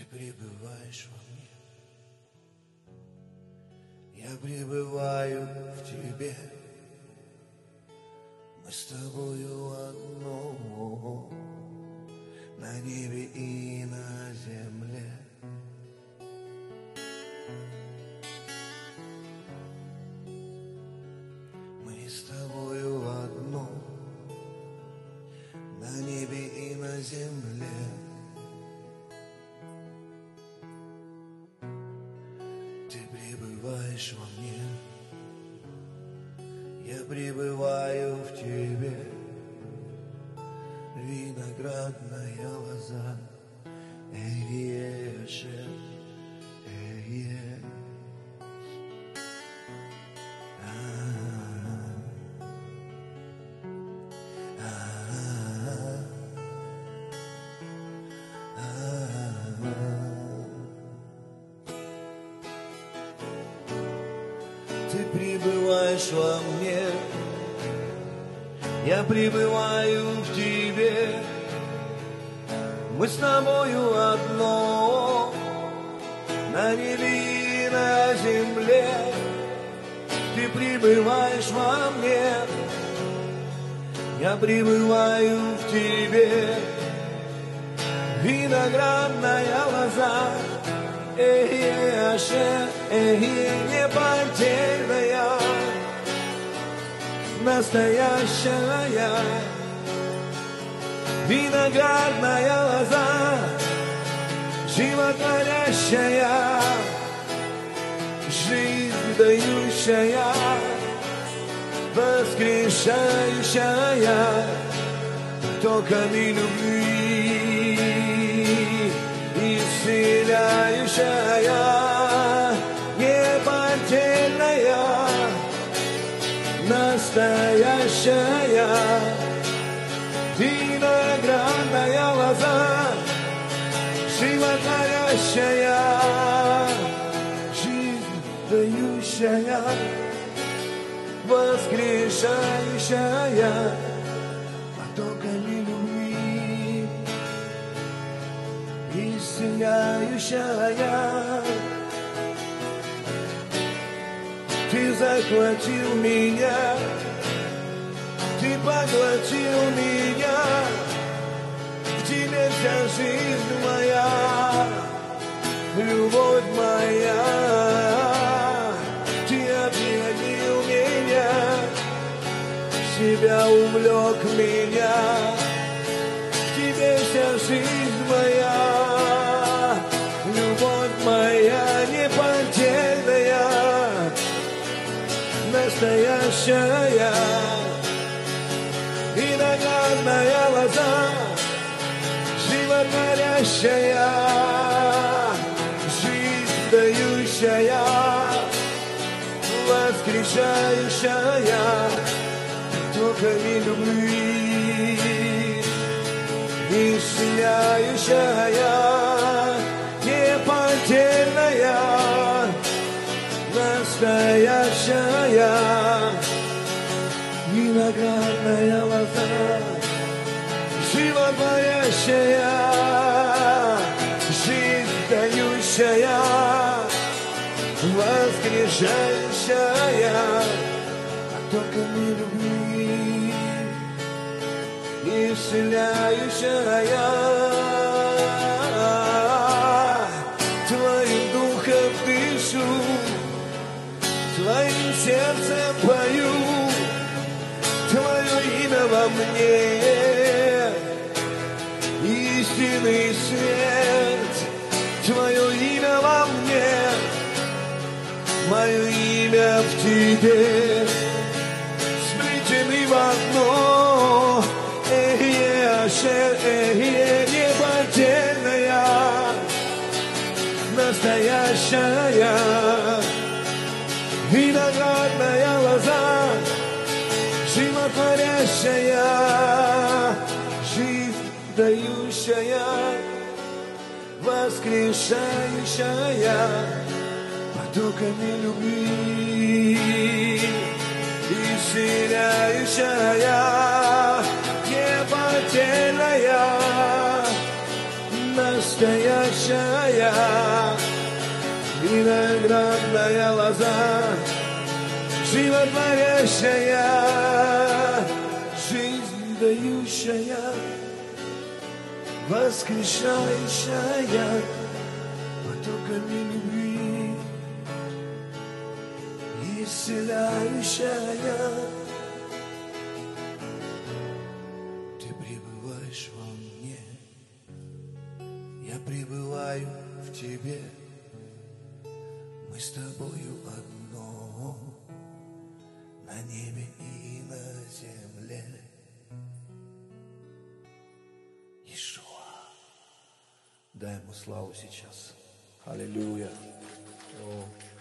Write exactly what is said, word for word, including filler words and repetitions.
пребываешь во мне, я пребываю в тебе. Мы с тобою одно на небе и на земле. Мы с тобою одно на небе и на земле. Ты пребываешь во мне, я пребываю в тебе. Виноградная лоза, Эйеше, Эйе. Ты пребываешь во мне, я пребываю в тебе. Мы с тобою одно на небе и на земле. Ты пребываешь во мне, я пребываю в тебе. Виноградная лоза, Эйеше, Эйе, неподдельная, настоящая. Виноградная лоза, животворящая, жизнь дающая, воскрешающая, токами любви, исцеляющая, неподдельная, настоящая. Виноградная лоза, животворящая, жизнь дающая, воскрешающая, потоками любви, исцеляющая. Ты захватил меня, ты поглотил меня, в тебе вся жизнь моя, любовь моя. Ты объединил меня, в себя увлек меня, в тебе вся жизнь моя, любовь моя неподдельная, настоящая. Виноградная лоза, животворящая, жизнь дающая, воскрешающая, токами любви, исцеляющая, неподдельная, настоящая. Виноградная лоза, животворящая, жизнь дающая, воскрешающая, потоками любви, исцеляющая. Твоим духом дышу, твоим сердцем пою, твое имя во мне, истинный свет. Твое имя во мне, мое имя в тебе, сплетены в одно. Эйеше, Эйе, неподдельная, настоящая. Виноградная лоза, животворящая, жизнь дающая, воскрешающая, потоками любви, исцеляющая, неподдельная, настоящая, виноградная лоза, животворящая, жизнь дающая, воскрешающая потоками любви, исцеляющая. Ты пребываешь во мне, я пребываю в тебе, мы с тобою одно на небе и на земле. Иешуа. Дай ему славу сейчас. Аллилуйя. О.